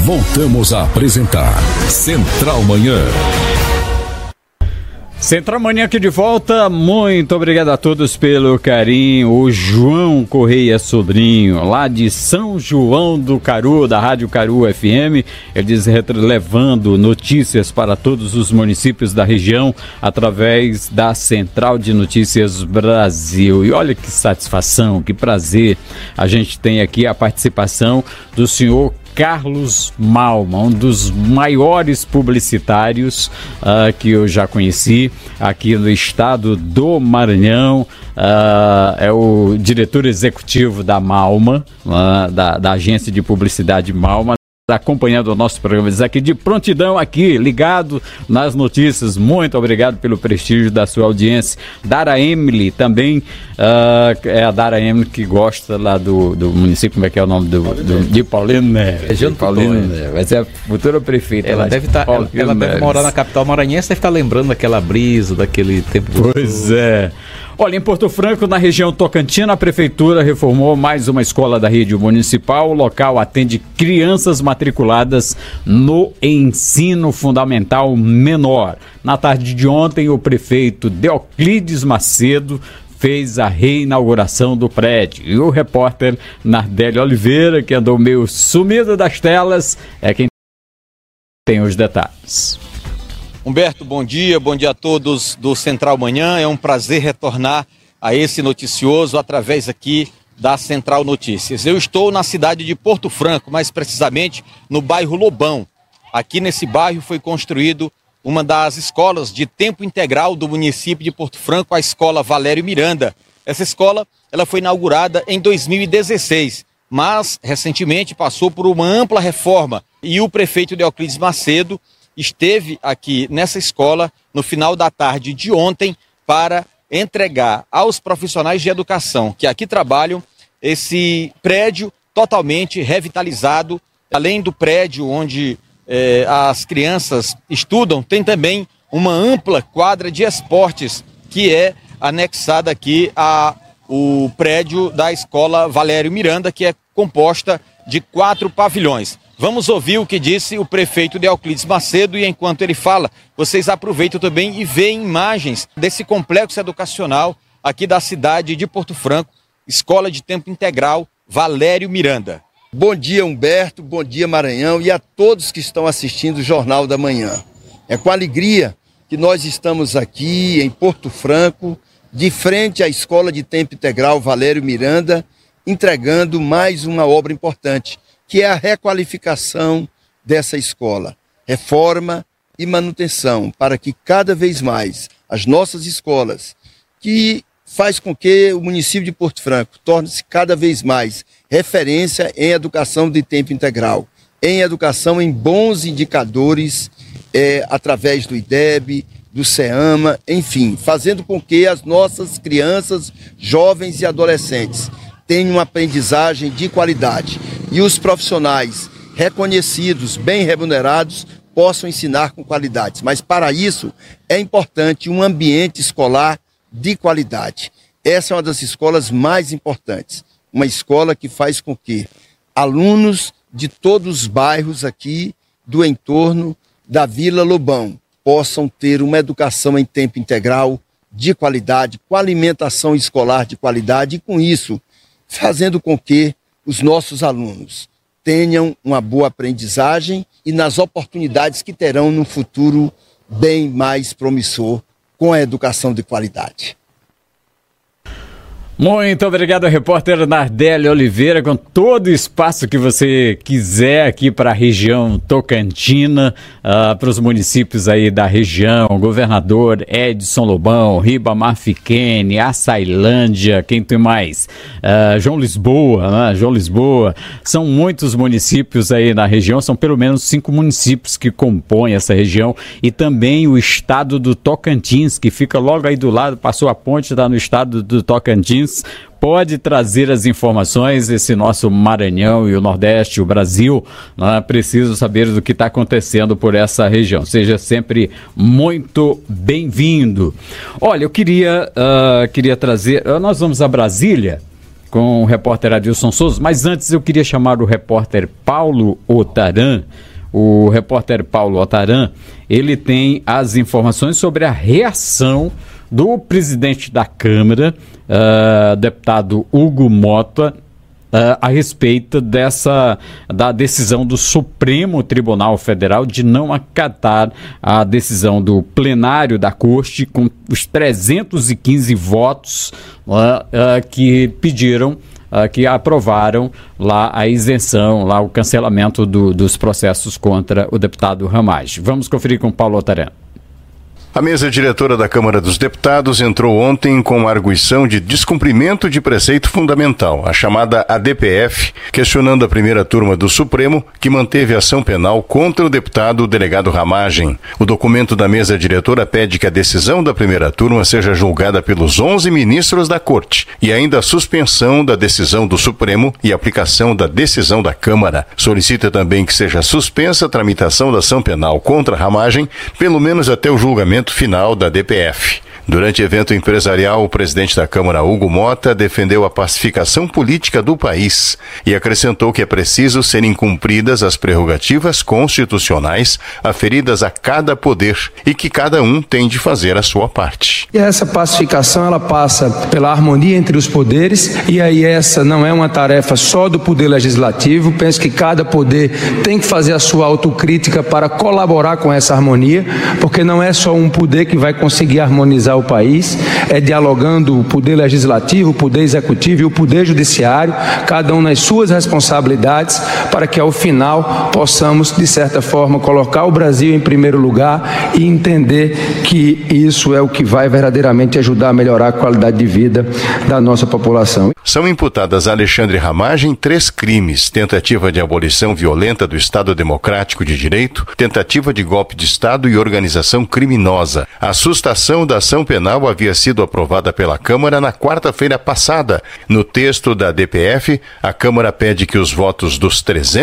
Voltamos a apresentar Central Manhã. Central Manhã aqui de volta, muito obrigado a todos pelo carinho. O João Correia Sobrinho, lá de São João do Caru, da Rádio Caru FM, ele diz levando notícias para todos os municípios da região através da Central de Notícias Brasil. E olha que satisfação, que prazer a gente tem aqui a participação do senhor Carlos Malma, um dos maiores publicitários que eu já conheci aqui no estado do Maranhão. É o diretor executivo da Malma, da agência de publicidade Malma, acompanhando o nosso programa aqui de prontidão, aqui ligado nas notícias. Muito obrigado pelo prestígio da sua audiência. Dara Emily também, é a Dara Emily que gosta lá do município, como é que é o nome de Paulino Neves. Região de Paulino Neves, vai ser a futura prefeita. Ela deve morar na capital maranhense, deve estar lembrando daquela brisa, daquele tempo. Pois é. Olha, em Porto Franco, na região Tocantina, a prefeitura reformou mais uma escola da rede municipal. O local atende crianças matriculadas no ensino fundamental menor. Na tarde de ontem, o prefeito Deoclides Macedo fez a reinauguração do prédio. E o repórter Nardelli Oliveira, que andou meio sumido das telas, é quem tem os detalhes. Humberto, bom dia a todos do Central Manhã. É um prazer retornar a esse noticioso através aqui da Central Notícias. Eu estou na cidade de Porto Franco, mais precisamente no bairro Lobão. Aqui nesse bairro foi construído uma das escolas de tempo integral do município de Porto Franco, a Escola Valério Miranda. Essa escola ela foi inaugurada em 2016, mas recentemente passou por uma ampla reforma e o prefeito Deoclides Macedo esteve aqui nessa escola no final da tarde de ontem para entregar aos profissionais de educação que aqui trabalham esse prédio totalmente revitalizado. Além do prédio onde as crianças estudam, tem também uma ampla quadra de esportes que é anexada aqui ao prédio da Escola Valério Miranda, que é composta de 4 pavilhões. Vamos ouvir o que disse o prefeito Deoclides Macedo e enquanto ele fala, vocês aproveitam também e veem imagens desse complexo educacional aqui da cidade de Porto Franco, Escola de Tempo Integral Valério Miranda. Bom dia, Humberto, bom dia, Maranhão, e a todos que estão assistindo o Jornal da Manhã. É com alegria que nós estamos aqui em Porto Franco, de frente à Escola de Tempo Integral Valério Miranda, entregando mais uma obra importante, que é a requalificação dessa escola, reforma e manutenção, para que cada vez mais as nossas escolas, que faz com que o município de Porto Franco torne-se cada vez mais referência em educação de tempo integral, em educação em bons indicadores, através do IDEB, do CEAMA, enfim, fazendo com que as nossas crianças, jovens e adolescentes tenham uma aprendizagem de qualidade e os profissionais reconhecidos, bem remunerados, possam ensinar com qualidade. Mas para isso é importante um ambiente escolar de qualidade. Essa é uma das escolas mais importantes. Uma escola que faz com que alunos de todos os bairros aqui do entorno da Vila Lobão possam ter uma educação em tempo integral de qualidade, com alimentação escolar de qualidade e com isso fazendo com que os nossos alunos tenham uma boa aprendizagem e nas oportunidades que terão no futuro bem mais promissor com a educação de qualidade. Muito obrigado, repórter Nardelli Oliveira, com todo o espaço que você quiser aqui para a região Tocantina, para os municípios aí da região, Governador Edson Lobão, Ribamar Fiquene, Açailândia, quem tem mais? João Lisboa, né? João Lisboa, são muitos municípios aí na região, são pelo menos 5 municípios que compõem essa região e também o estado do Tocantins, que fica logo aí do lado, passou a ponte, está no estado do Tocantins. Pode trazer as informações, esse nosso Maranhão e o Nordeste, o Brasil, precisa saber do que está acontecendo por essa região. Seja sempre muito bem-vindo. Olha, eu queria trazer, nós vamos a Brasília com o repórter Adilson Souza, mas antes eu queria chamar o repórter Paulo Otaran. O repórter Paulo Otaran, ele tem as informações sobre a reação do presidente da Câmara, deputado Hugo Mota, a respeito da decisão do Supremo Tribunal Federal de não acatar a decisão do plenário da Corte com os 315 votos que pediram, que aprovaram lá a isenção, lá o cancelamento dos processos contra o deputado Ramagem. Vamos conferir com Paulo Otaran. A mesa diretora da Câmara dos Deputados entrou ontem com a arguição de descumprimento de preceito fundamental, a chamada ADPF, questionando a primeira turma do Supremo, que manteve ação penal contra o deputado delegado Ramagem. O documento da mesa diretora pede que a decisão da primeira turma seja julgada pelos 11 ministros da Corte e ainda a suspensão da decisão do Supremo e aplicação da decisão da Câmara. Solicita também que seja suspensa a tramitação da ação penal contra Ramagem, pelo menos até o julgamento final da DPF. Durante evento empresarial, o presidente da Câmara, Hugo Mota, defendeu a pacificação política do país e acrescentou que é preciso serem cumpridas as prerrogativas constitucionais aferidas a cada poder e que cada um tem de fazer a sua parte. E essa pacificação, ela passa pela harmonia entre os poderes, e aí essa não é uma tarefa só do Poder Legislativo. Penso que cada poder tem que fazer a sua autocrítica para colaborar com essa harmonia, porque não é só um poder que vai conseguir harmonizar o país, é dialogando o Poder Legislativo, o Poder Executivo e o Poder Judiciário, cada um nas suas responsabilidades, para que ao final possamos, de certa forma, colocar o Brasil em primeiro lugar e entender que isso é o que vai verdadeiramente ajudar a melhorar a qualidade de vida da nossa população. São imputadas a Alexandre Ramagem 3 crimes: tentativa de abolição violenta do Estado Democrático de Direito, tentativa de golpe de Estado e organização criminosa. A sustação da ação penal havia sido aprovada pela Câmara na quarta-feira passada. No texto da DPF, a Câmara pede que os votos dos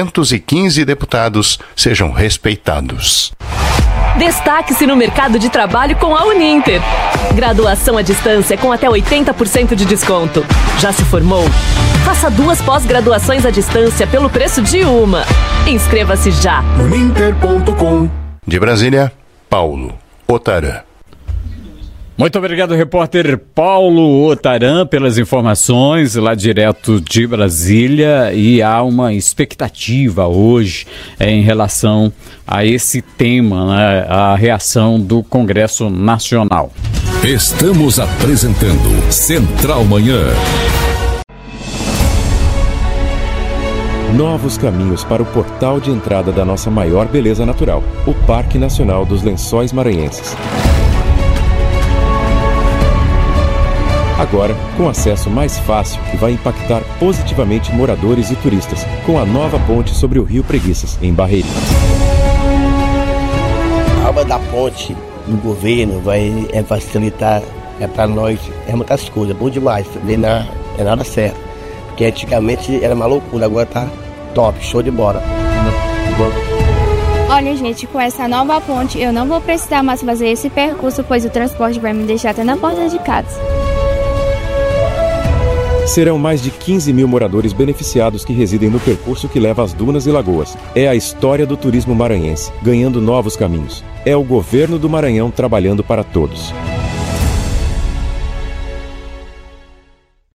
315 deputados sejam respeitados. Destaque-se no mercado de trabalho com a Uninter. Graduação à distância com até 80% de desconto. Já se formou? Faça 2 pós-graduações à distância pelo preço de uma. Inscreva-se já. Uninter.com. De Brasília, Paulo Otaran. Muito obrigado, repórter Paulo Otaran, pelas informações lá direto de Brasília. E há uma expectativa hoje em relação a esse tema, né, a reação do Congresso Nacional. Estamos apresentando Central Manhã. Novos caminhos para o portal de entrada da nossa maior beleza natural, o Parque Nacional dos Lençóis Maranhenses. Agora, com acesso mais fácil que vai impactar positivamente moradores e turistas, com a nova ponte sobre o Rio Preguiças, em Barreirinhas. A obra da ponte do governo vai facilitar para nós muitas coisas, bom demais, não é nada certo. Porque antigamente era uma loucura, agora tá top, show de bola. Olha, gente, com essa nova ponte eu não vou precisar mais fazer esse percurso, pois o transporte vai me deixar até na porta de casa. Serão mais de 15 mil moradores beneficiados que residem no percurso que leva às dunas e lagoas. É a história do turismo maranhense, ganhando novos caminhos. É o governo do Maranhão trabalhando para todos.